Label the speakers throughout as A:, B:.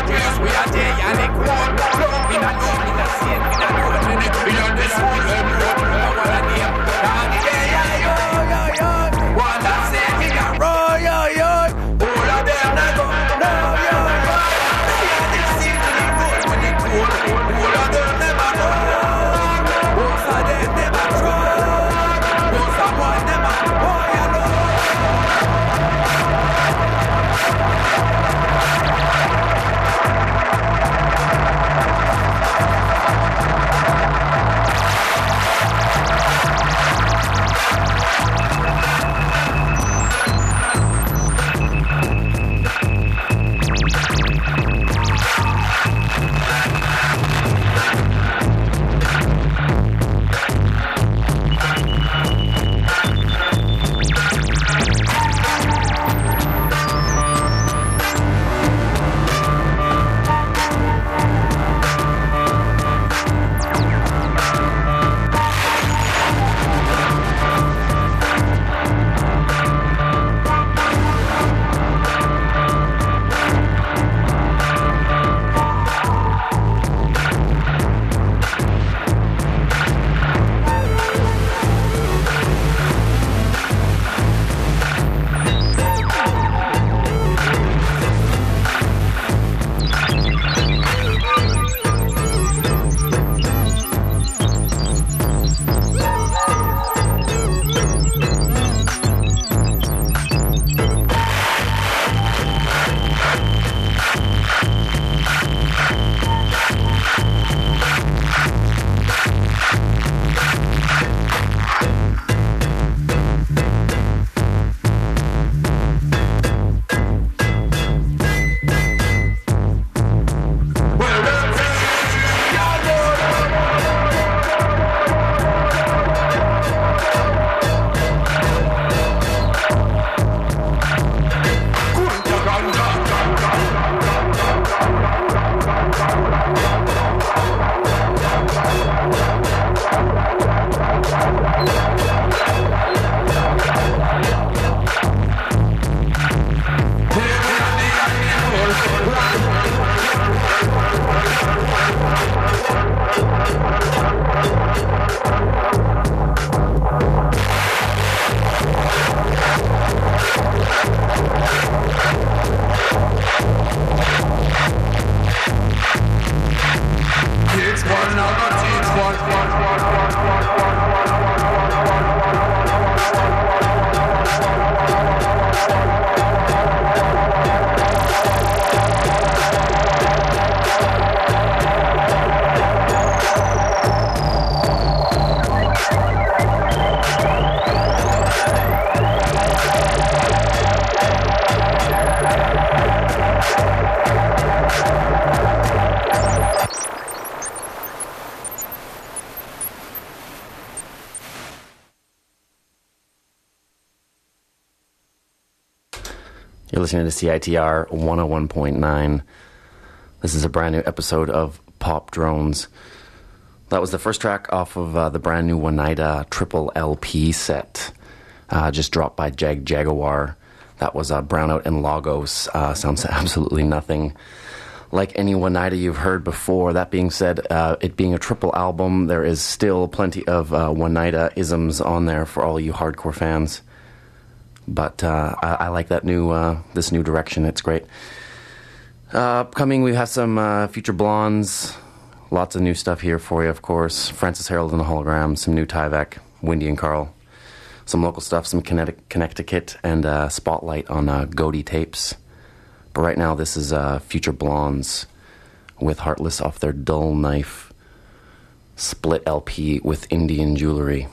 A: Yes, we are there, and it cold. We not know, we not see it, we not know it. We don't this fool, we don't want to name. And yeah, yo. One that say, we got roll, yo. All of them not go, no, yo. Yeah, this seem to be good when it cold. All of them never go. Most of them never try. Most of one never, oh, you know.
B: You're listening to CITR 101.9. This is a brand new episode of Pop Drones. That was the first track off of the brand new Oneida triple LP set, just dropped by Jaguar. That was Brownout and Lagos. Sounds absolutely nothing like any Oneida you've heard before. That being said, it being a triple album, there is still plenty of Oneida isms on there for all you hardcore fans. But I like that this new direction. It's great. Upcoming, we have some Future Blondes. Lots of new stuff here for you, of course. Francis Harold and the Hologram, some new Tyvek, Windy and Carl. Some local stuff, some Connecticut, and Spotlight on Goaty Tapes. But right now, this is Future Blondes with Heartless off their Dull Knife split LP with Indian Jewelry.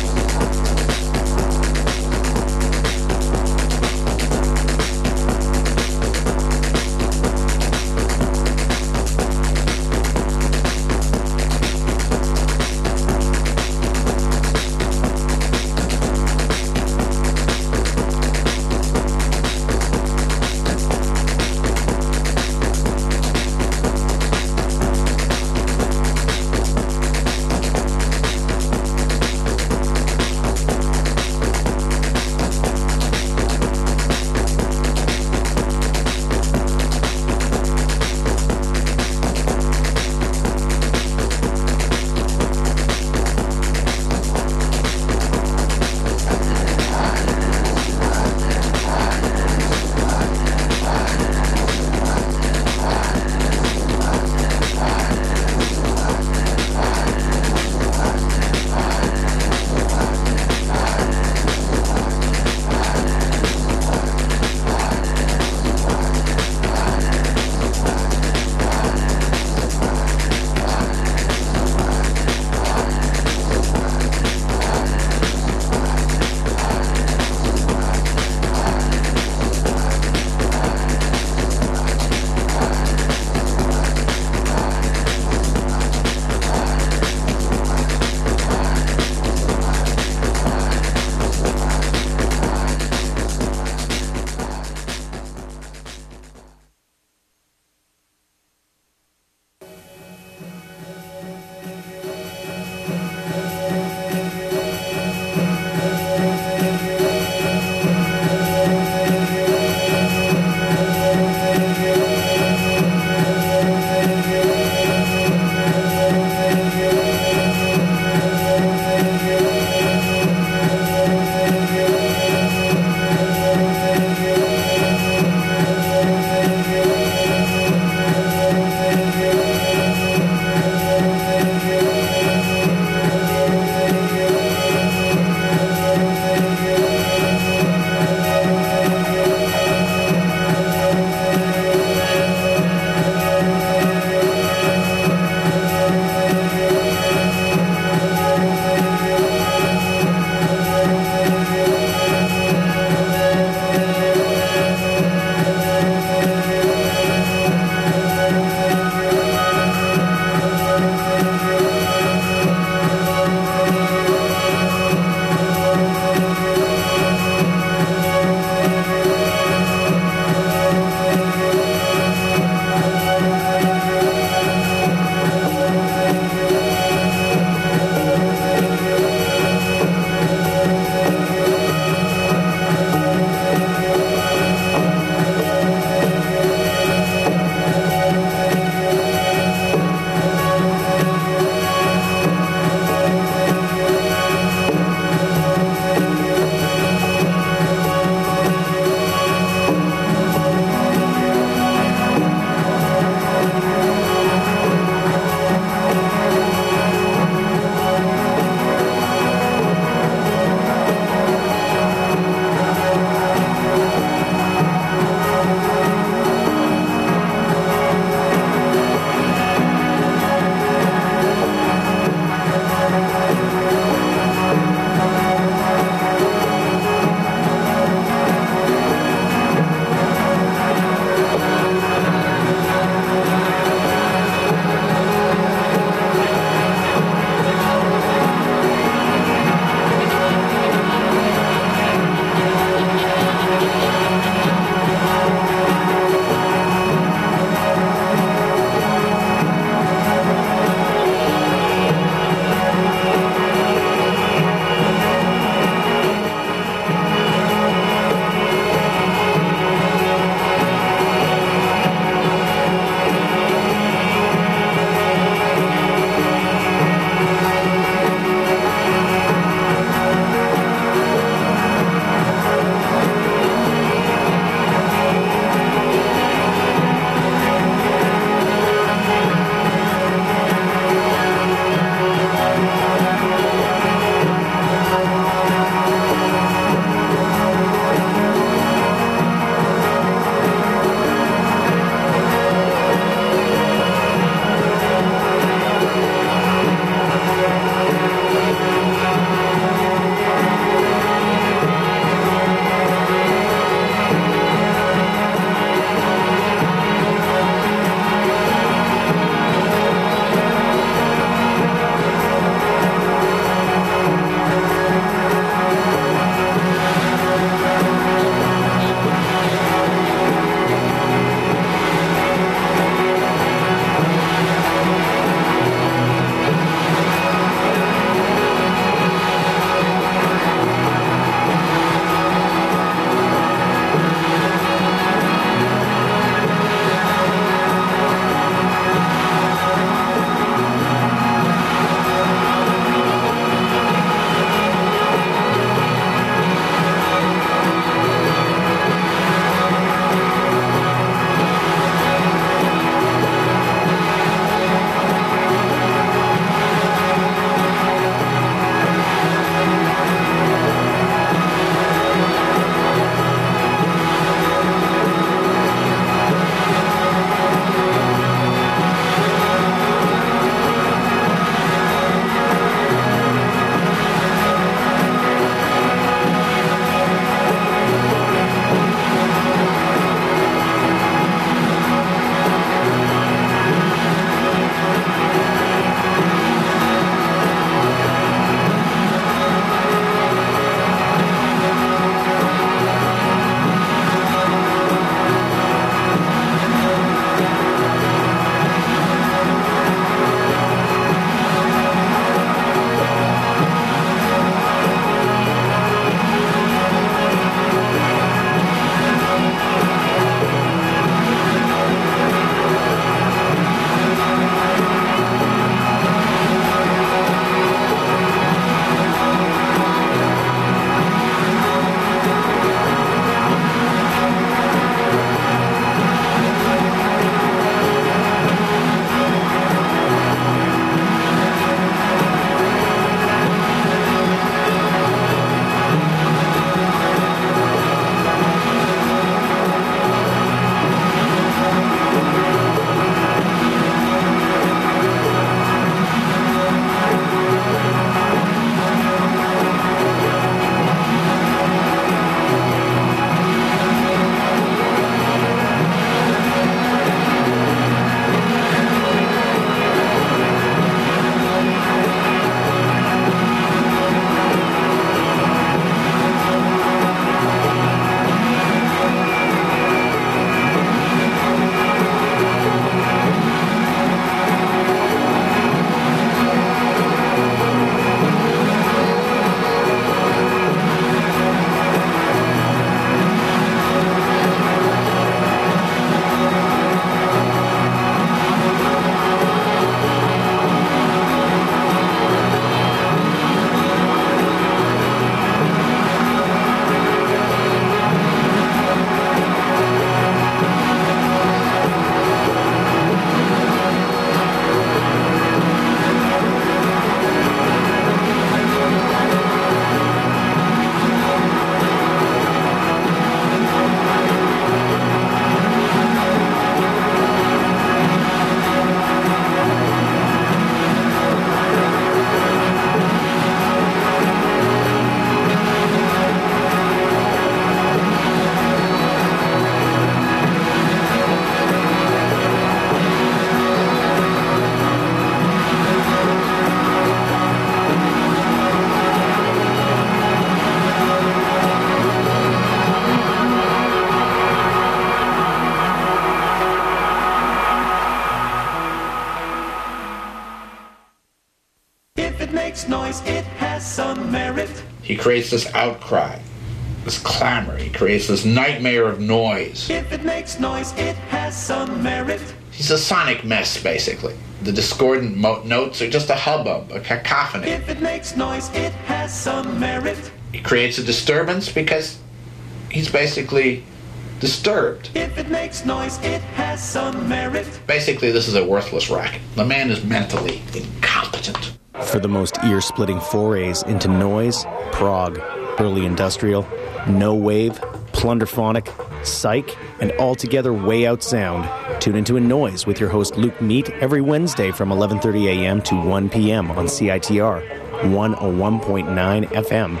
A: has some merit.
C: He creates this outcry, this clamor. He creates this nightmare of noise.
A: If it makes noise, it has some merit.
C: He's a sonic mess, basically. The discordant notes are just a hubbub, a cacophony.
A: If it makes noise, it has some merit.
C: He creates a disturbance because he's basically disturbed.
A: If it makes noise, it has some merit.
C: Basically, this is a worthless racket. The man is mentally incompetent.
D: For the most ear-splitting forays into noise, prog, early industrial, no wave, plunderphonic, psych, and altogether way out sound, tune into A Noise with your host Luke Neat every Wednesday from 11:30 a.m. to 1 p.m. on CITR 101.9 FM.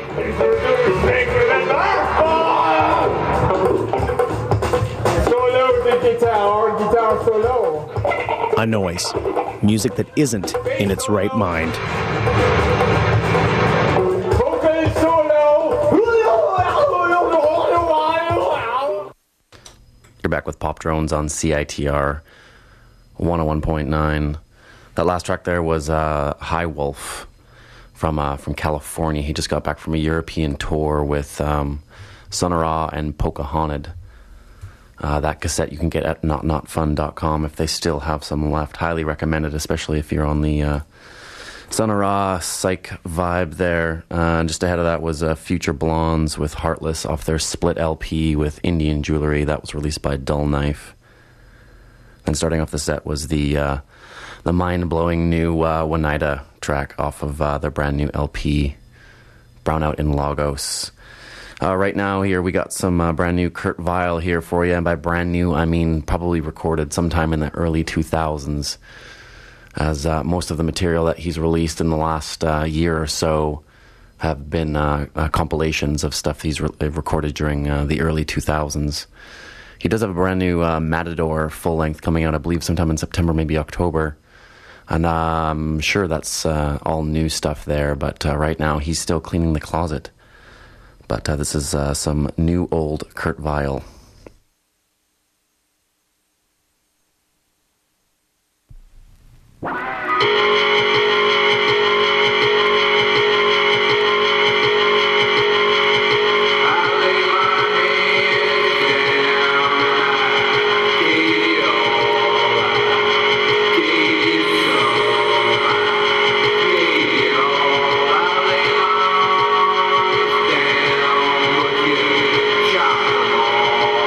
E: Guitar solo.
D: A Noise. Music that isn't in its right mind.
E: Okay, solo.
B: You're back with Pop Drones on CITR 101.9. That last track there was High Wolf from California. He just got back from a European tour with Sonora and Pocahontas. That cassette you can get at notnotfun.com if they still have some left. Highly recommend it, especially if you're on the Sonora psych vibe there. Just ahead of that was Future Blondes with Heartless off their split LP with Indian Jewelry. That was released by Dull Knife. And starting off the set was the mind-blowing new Oneida track off of their brand new LP, Brownout in Lagos. Right now here we got some brand new Kurt Vile here for you, and by brand new I mean probably recorded sometime in the early 2000s, as most of the material that he's released in the last year or so have been compilations of stuff he's recorded during the early 2000s. He does have a brand new Matador full-length coming out, I believe sometime in September, maybe October, and I'm sure that's all new stuff there, but right now he's still cleaning the closet. But this is some new old Kurt Vile.
F: Shot 'em all.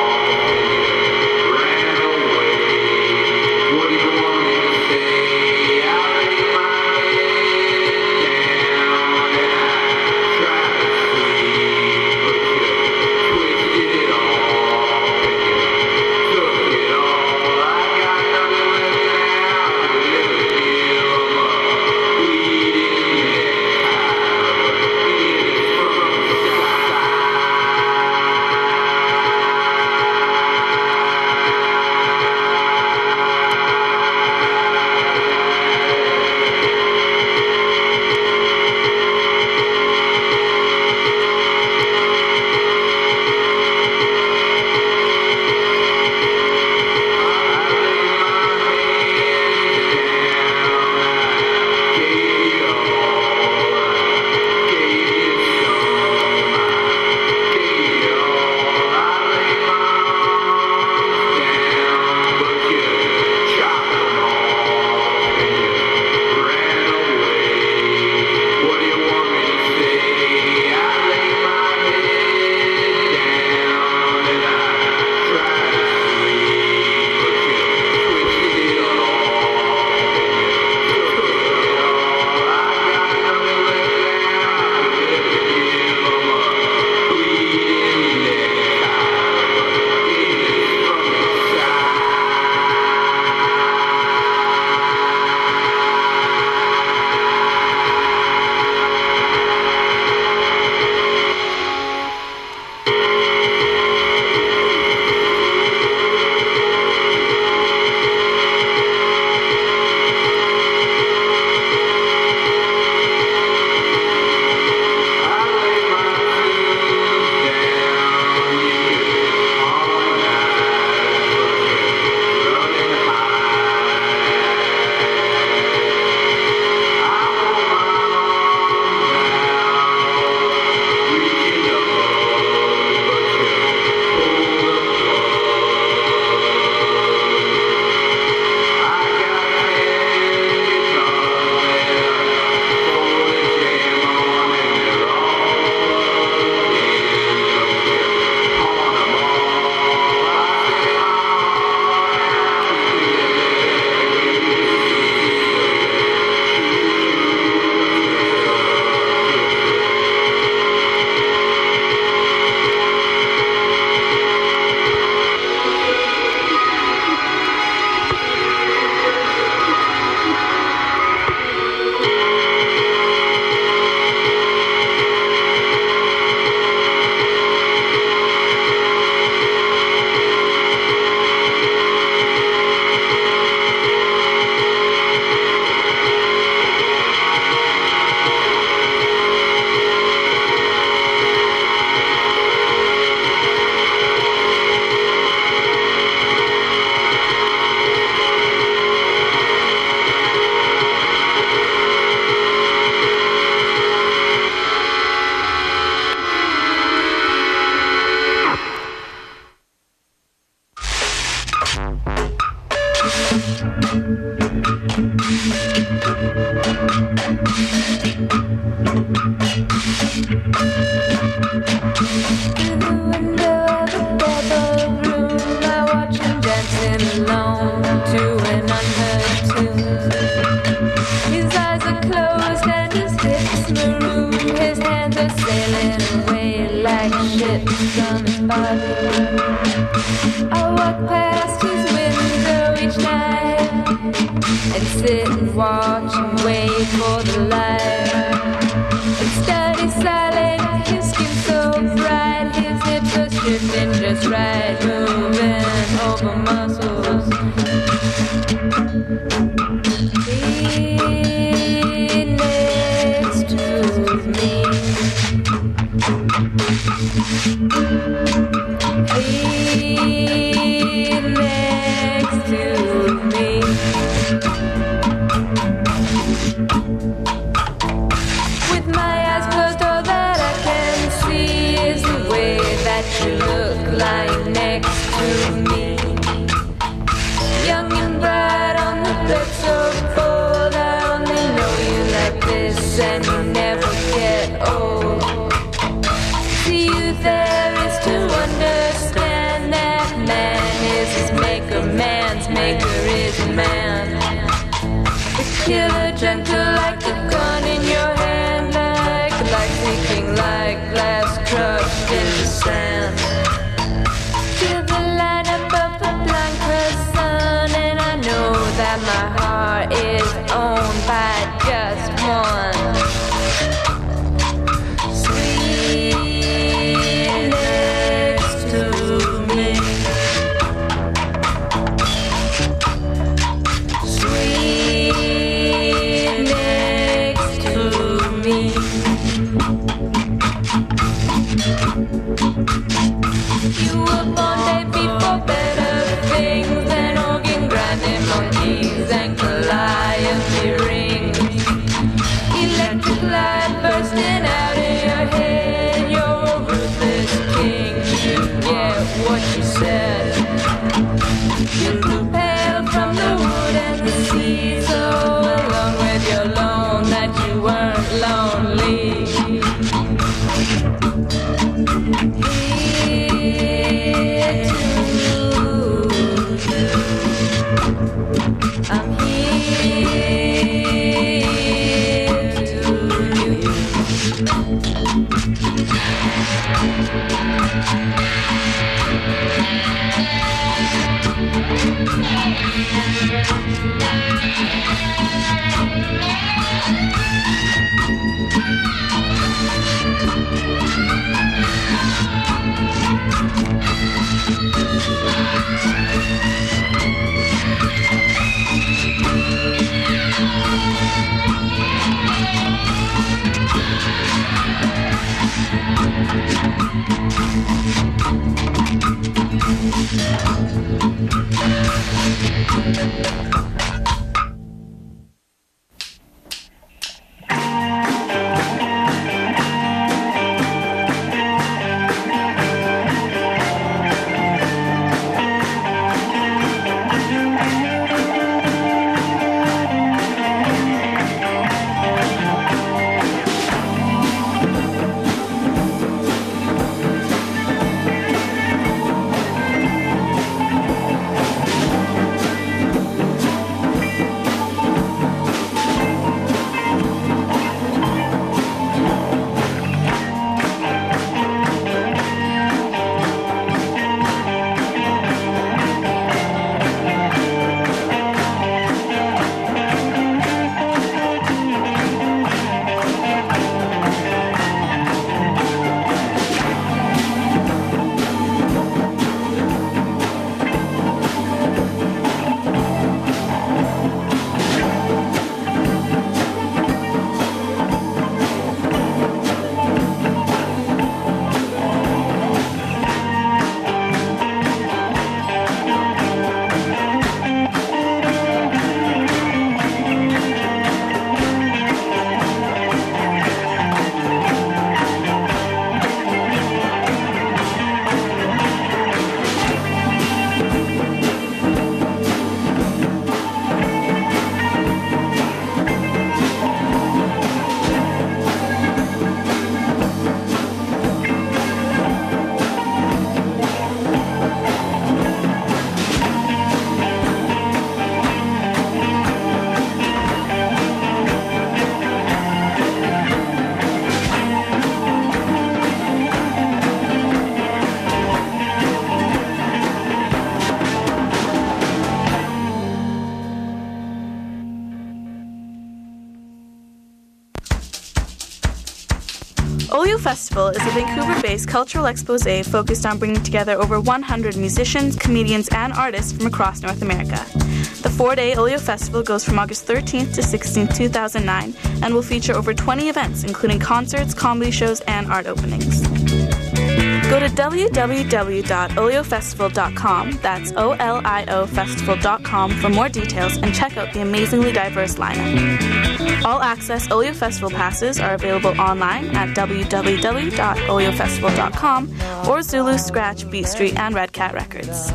F: Olio Festival is a Vancouver-based cultural exposé focused on bringing together over 100 musicians, comedians, and artists from across North America. The 4-day Olio Festival goes from August 13th to 16th, 2009, and will feature over 20 events, including concerts, comedy shows, and art openings. Go to www.oliofestival.com, that's OLIOfestival.com, for more details and check out the amazingly diverse lineup. All access Olio Festival passes are available online at www.oliofestival.com or Zulu, Scratch, Beat Street, and Red Cat Records.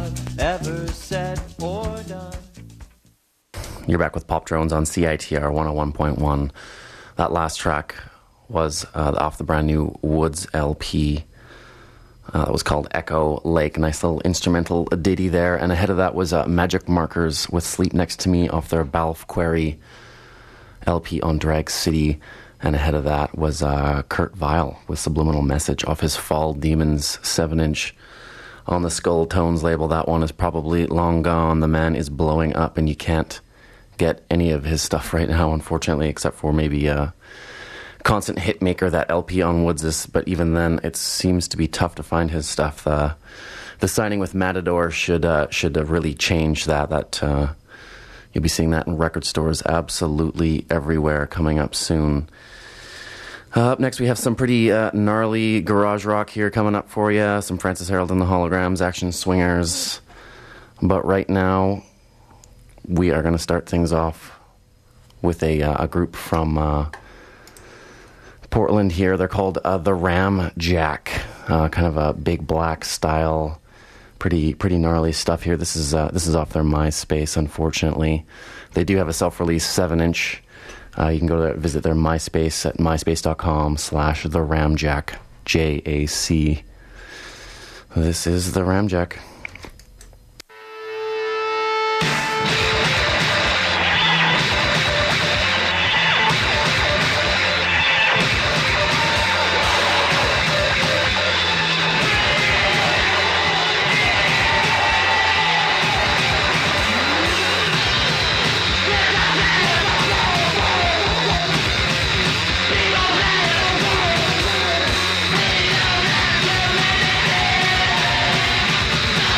B: You're back with Pop Drones on CITR 101.1. That last track was off the brand new Woods LP. That was called Echo Lake. Nice little instrumental ditty there. And ahead of that was Magic Markers with Sleep Next to Me off their Balf Quarry LP on Drag City. And ahead of that was Kurt Vile with Subliminal Message off his Fall Demons 7-inch on the Skull Tones label. That one is probably long gone. The man is blowing up, and you can't get any of his stuff right now, unfortunately, except for maybe Constant Hitmaker, that LP on Woods', but even then it seems to be tough to find his stuff. The signing with Matador should really change that. You'll be seeing that in record stores absolutely everywhere coming up soon. Up next we have some pretty gnarly garage rock here coming up for you. Some Francis Harold and the Holograms, Action Swingers. But right now we are going to start things off with a group from Portland here. They're called the Ram Jack. Kind of a Big Black style, pretty gnarly stuff here. This is off their MySpace, unfortunately. They do have a self-release 7-inch. You can go there, visit their MySpace at myspace.com/the Ramjack, JAC. This is the Ramjack.
G: We'll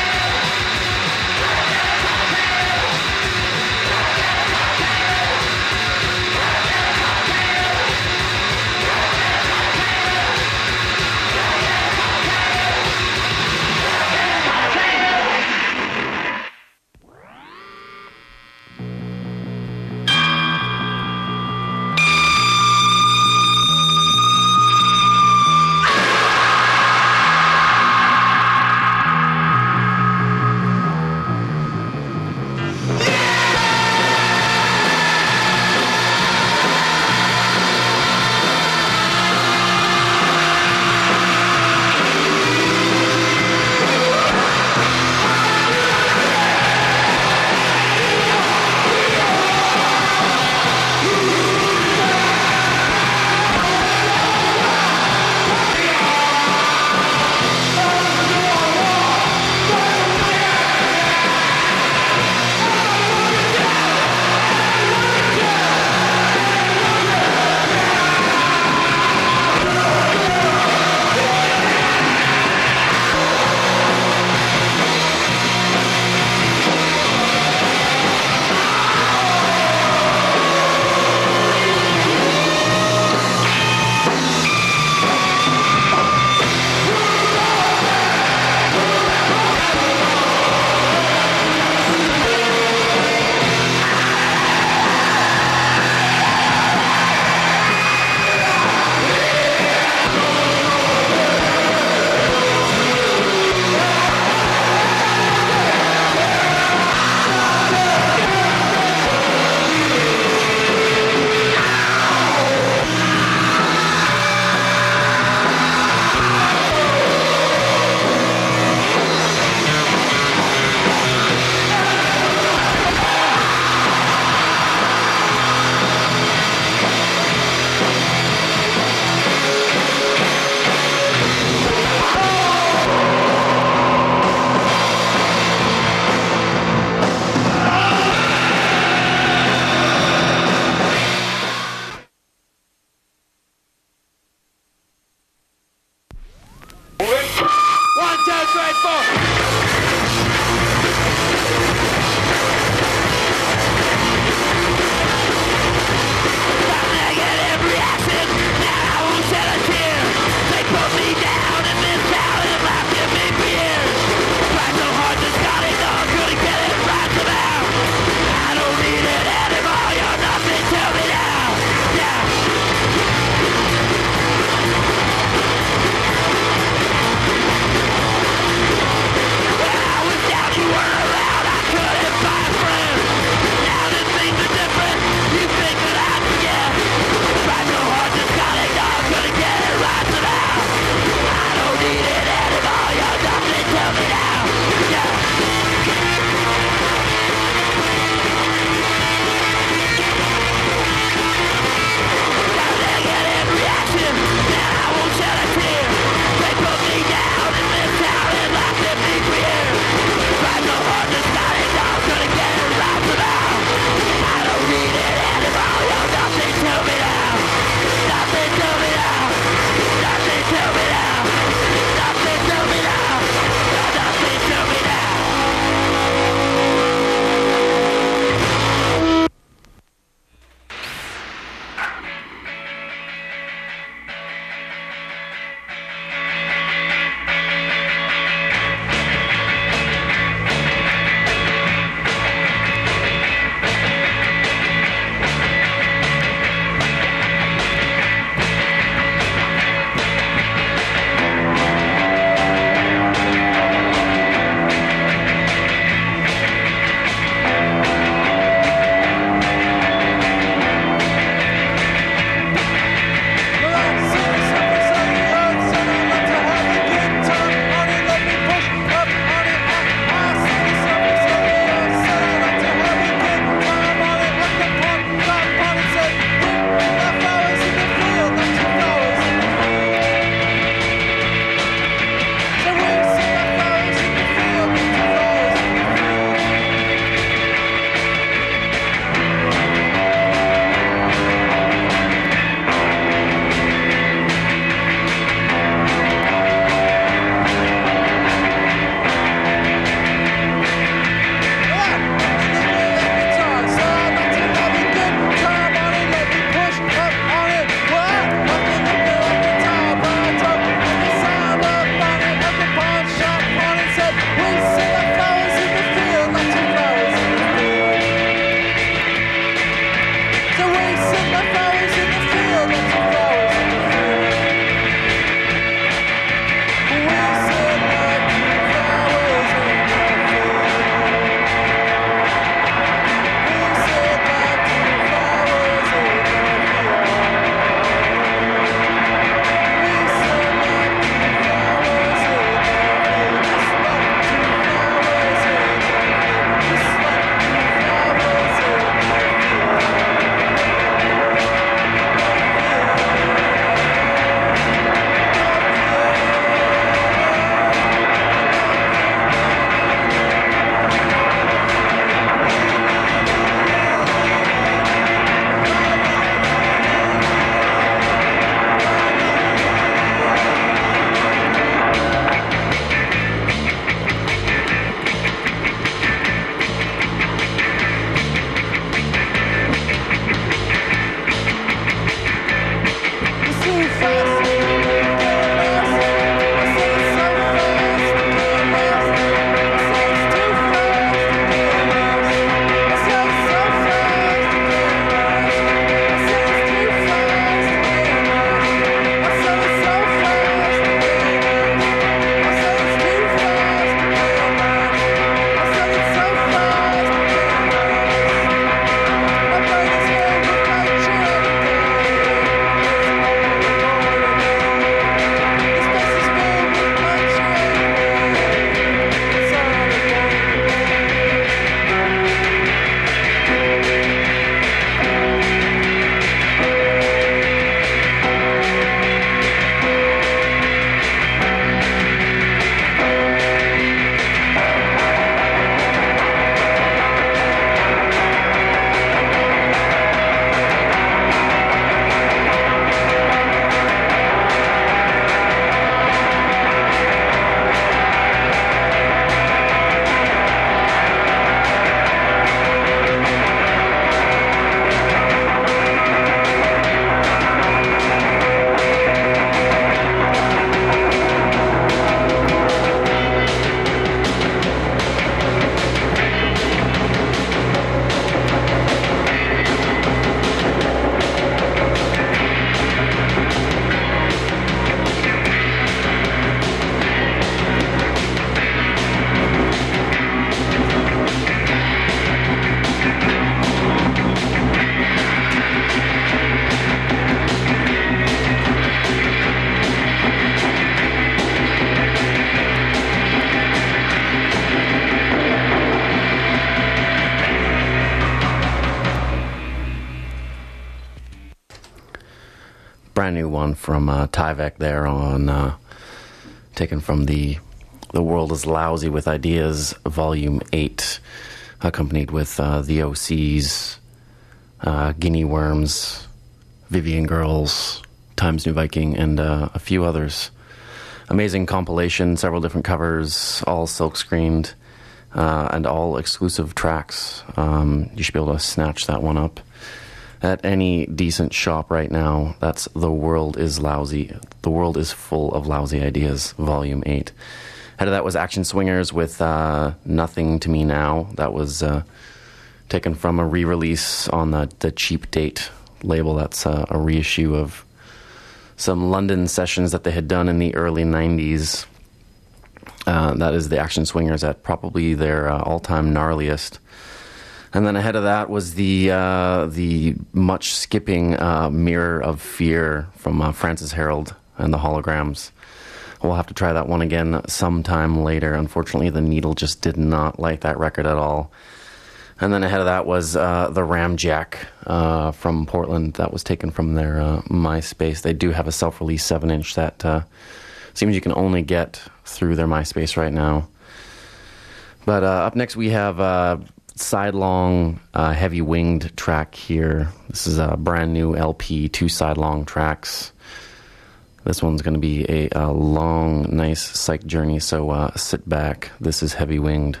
B: brand new one from Tyvek there on, taken from the World is Lousy with Ideas, Volume 8, accompanied with the OCs, Guinea Worms, Vivian Girls, Times New Viking, and a few others. Amazing compilation, several different covers, all silk-screened, and all exclusive tracks. You should be able to snatch that one up at any decent shop right now. That's The World is Lousy. The World is Full of Lousy Ideas, Volume 8. Ahead of that was Action Swingers with Nothing to Me Now. That was taken from a re-release on the Cheap Date label. That's a reissue of some London sessions that they had done in the early 90s. That is the Action Swingers at probably their all-time gnarliest. And then ahead of that was the much skipping Mirror of Fear from Francis Harold and the Holograms. We'll have to try that one again sometime later. Unfortunately, the Needle just did not like that record at all. And then ahead of that was the Ramjack from Portland. That was taken from their MySpace. They do have a self-release 7-inch that seems you can only get through their MySpace right now. But up next we have Sidelong Heavy Winged track here. This is a brand new LP, 2 Sidelong tracks. This one's going to be a long, nice psych journey, so sit back. This is Heavy Winged.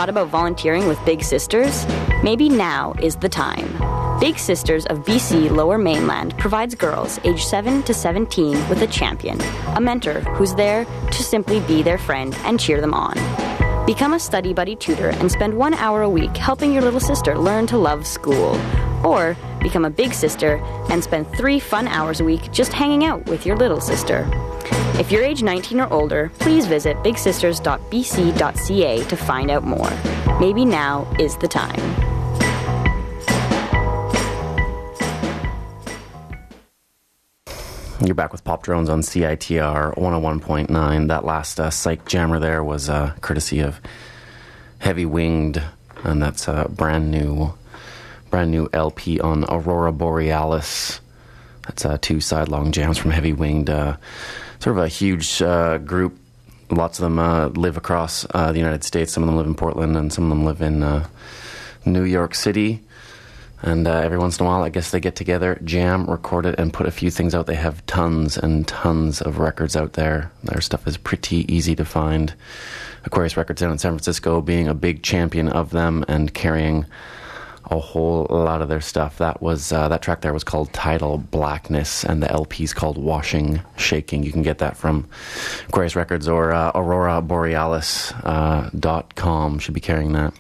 G: thought about volunteering with Big Sisters? Maybe now is the time. Big Sisters of BC Lower Mainland provides girls aged 7 to 17 with a champion, a mentor who's there to simply be their friend and cheer them on. Become a study buddy tutor and spend 1 hour a week helping your little sister learn to love school. Or become a big sister and spend 3 fun hours a week just hanging out with your little sister. If you're age 19 or older, please visit bigsisters.bc.ca to find out more. Maybe now is the time.
B: You're back with Pop Drones on CITR 101.9. That last psych jammer there was courtesy of Heavy Winged, and that's a brand new LP on Aurora Borealis. That's 2 sidelong jams from Heavy Winged. Sort of a huge group. Lots of them live across the United States. Some of them live in Portland, and some of them live in New York City. And every once in a while, I guess they get together, jam, record it, and put a few things out. They have tons and tons of records out there. Their stuff is pretty easy to find. Aquarius Records down in San Francisco being a big champion of them and carrying a whole lot of their stuff. That was that track there was called Tidal Blackness, and the LP's called Washing Shaking. You can get that from Aquarius Records or auroraborealis.com. Should be carrying that.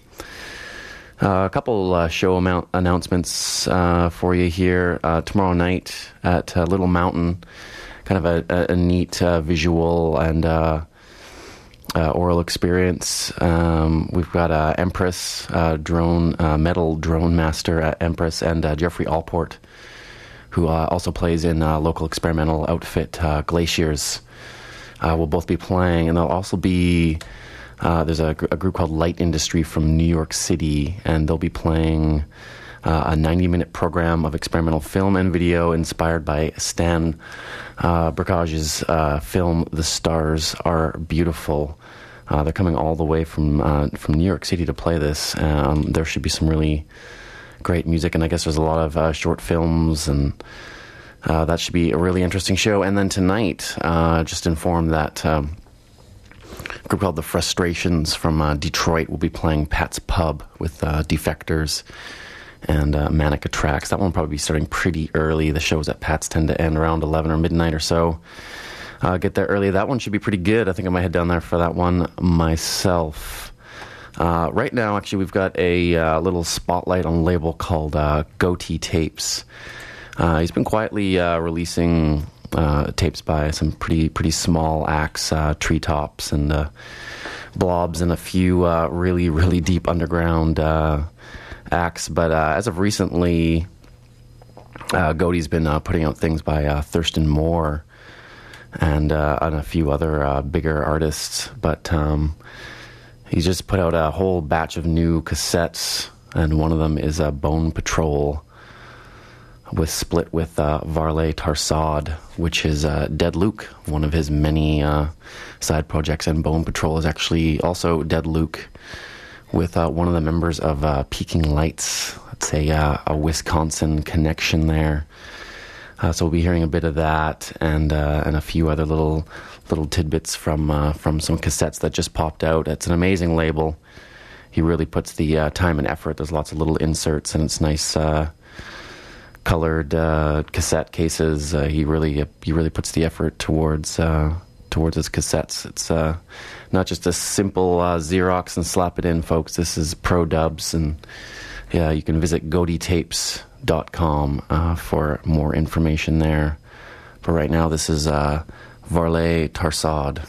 B: A couple show announcements for you here. Tomorrow night at Little Mountain, kind of a neat visual and oral experience. We've got Empress, metal drone master at Empress, and Jeffrey Allport, who also plays in local experimental outfit Glaciers. Will both be playing, and they'll also be... there's a group called Light Industry from New York City, and they'll be playing a 90-minute program of experimental film and video inspired by Stan Brakage's film The Stars Are Beautiful. They're coming all the way from New York City to play this. There should be some really great music, and I guess there's a lot of short films, and that should be a really interesting show. And then tonight, just informed that... a group called The Frustrations from Detroit will be playing Pat's Pub with Defectors and Manica Tracks. That one will probably be starting pretty early. The shows at Pat's tend to end around 11 or midnight or so. Get there early. That one should be pretty good. I think I might head down there for that one myself. Right now, actually, we've got a little spotlight on a label called Goatee Tapes. He's been quietly releasing... tapes by some pretty small acts, Treetops and Blobs, and a few really deep underground acts. But as of recently, Goatee's been putting out things by Thurston Moore and a few other bigger artists. But he's just put out a whole batch of new cassettes, and one of them is Bone Patrol, split with Varley Tarsad, which is Dead Luke, one of his many side projects, and Bone Patrol is actually also Dead Luke with one of the members of Peking Lights. It's a Wisconsin connection there. So we'll be hearing a bit of that and a few other little tidbits from some cassettes that just popped out. It's an amazing label. He really puts the time and effort. There's lots of little inserts, and it's nice... colored cassette cases. He really puts the effort towards his cassettes. It's not just a simple Xerox and slap it in, folks. This is pro dubs, and yeah, you can visit goateetapes.com for more information there. But right now, this is Varley Tarsad.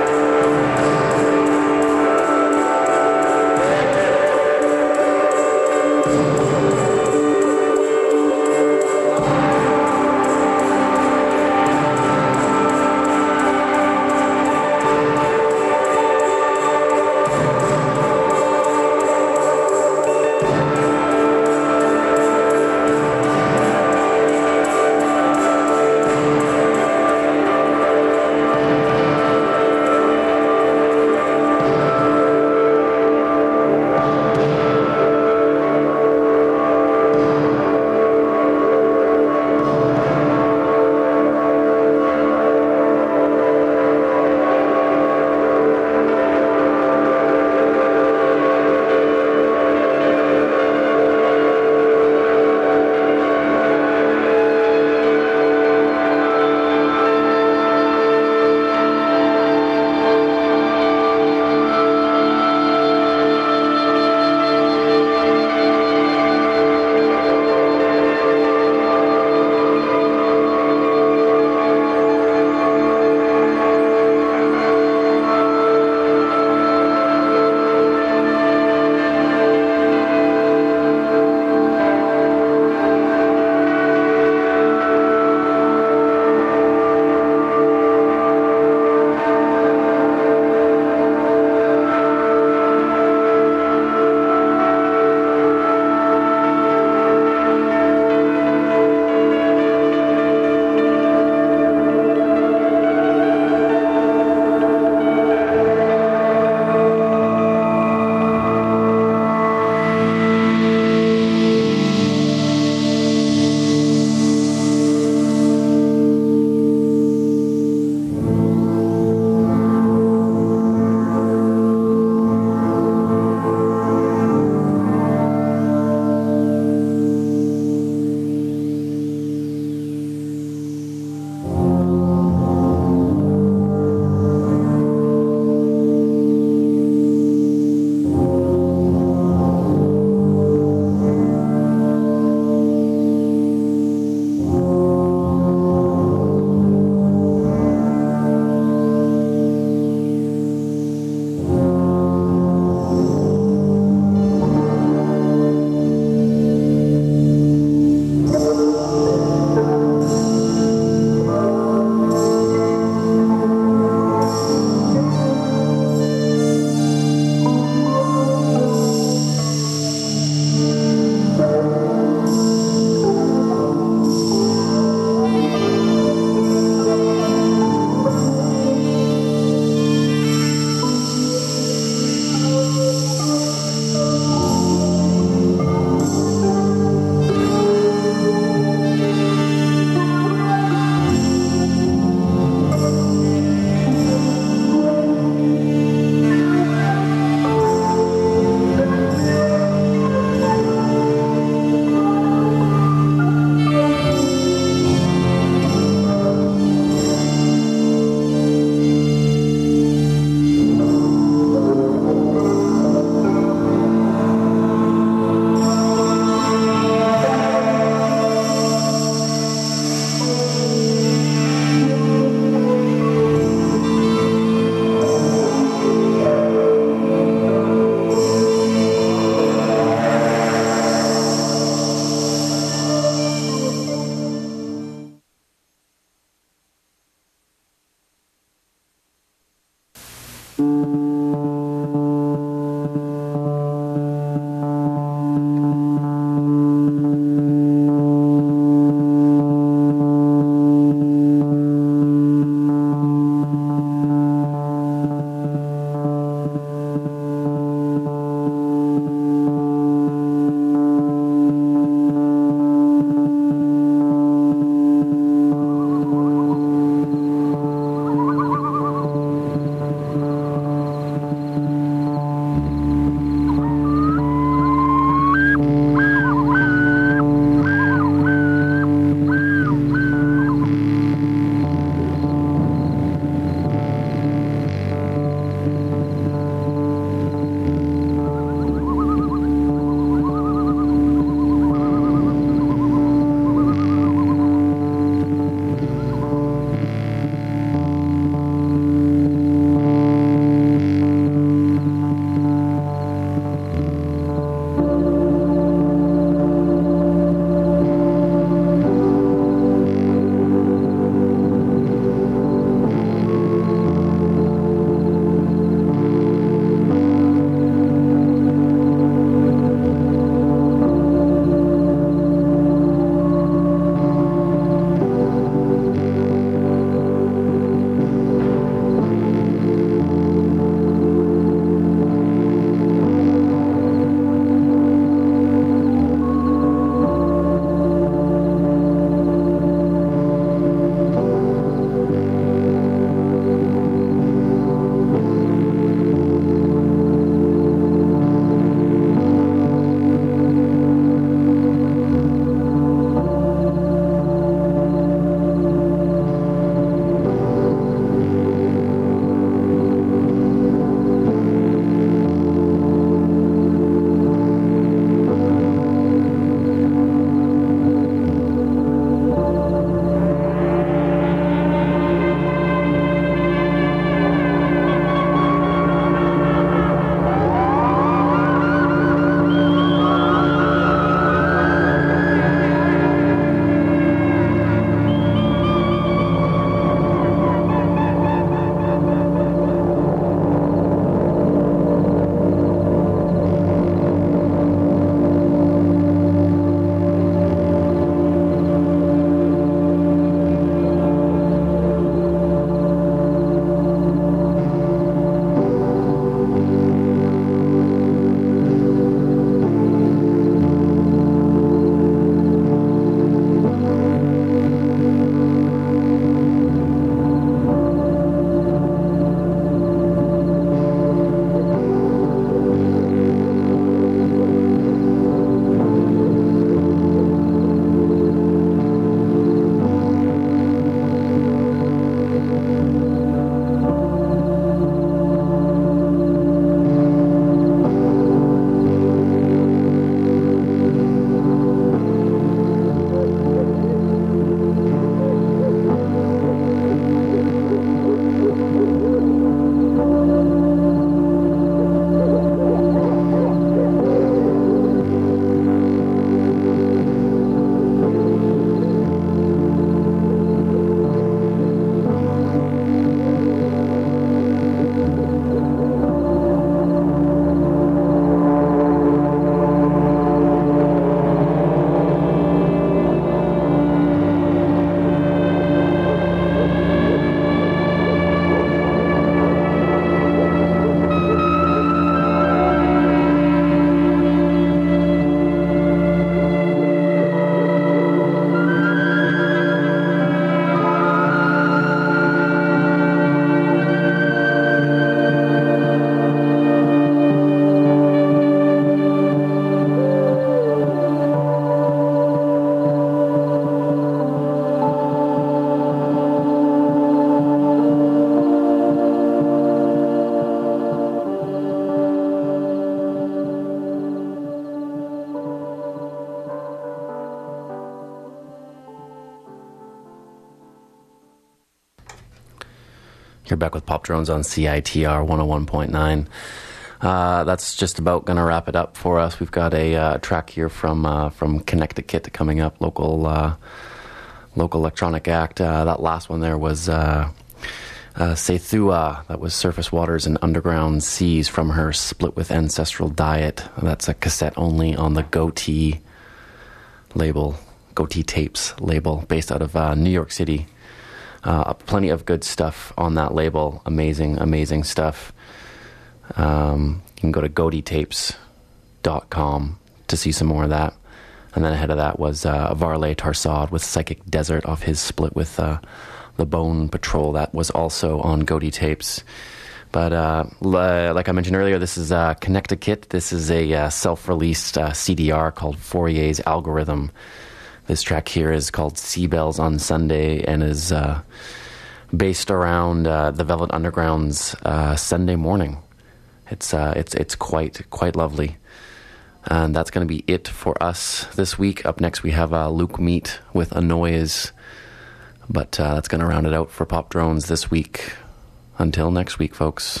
B: You're back with Pop Drones on CITR 101.9. That's just about going to wrap it up for us. We've got a track here from Connecticut coming up, local electronic act. That last one there was Sethua. That was Surface Waters and Underground Seas from her Split with Ancestral Diet. That's a cassette only on the Goatee label, Goatee Tapes label, based out of New York City. Plenty of good stuff on that label. Amazing stuff. You can go to goateetapes.com to see some more of that. And then ahead of that was Varley Tarsad with Psychic Desert off his split with the Bone Patrol. That was also on Goatee Tapes. But like I mentioned earlier, this is Connecticut. This is a self-released CDR called Fourier's Algorithm. This track here is called Seabells on Sunday and is based around the Velvet Underground's Sunday Morning. It's quite lovely. And that's going to be it for us this week. Up next we have Luke Meat with A Noise. But that's going to round it out for Pop Drones this week. Until next week, folks.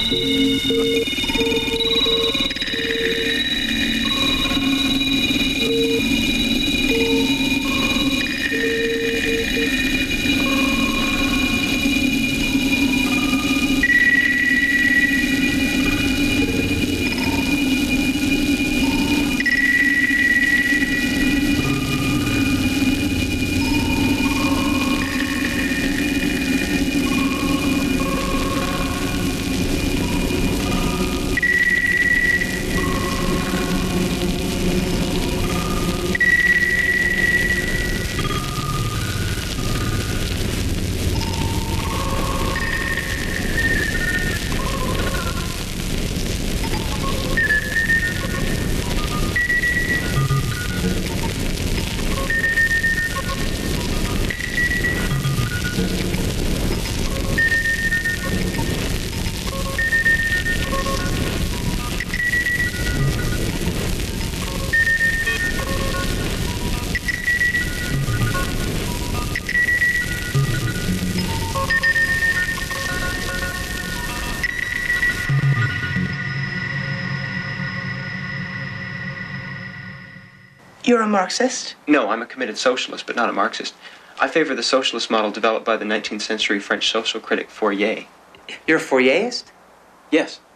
H: You're a Marxist?
I: No, I'm a committed socialist, but not a Marxist. I favor the socialist model developed by the 19th century French social critic Fourier.
H: You're a Fourierist?
I: Yes.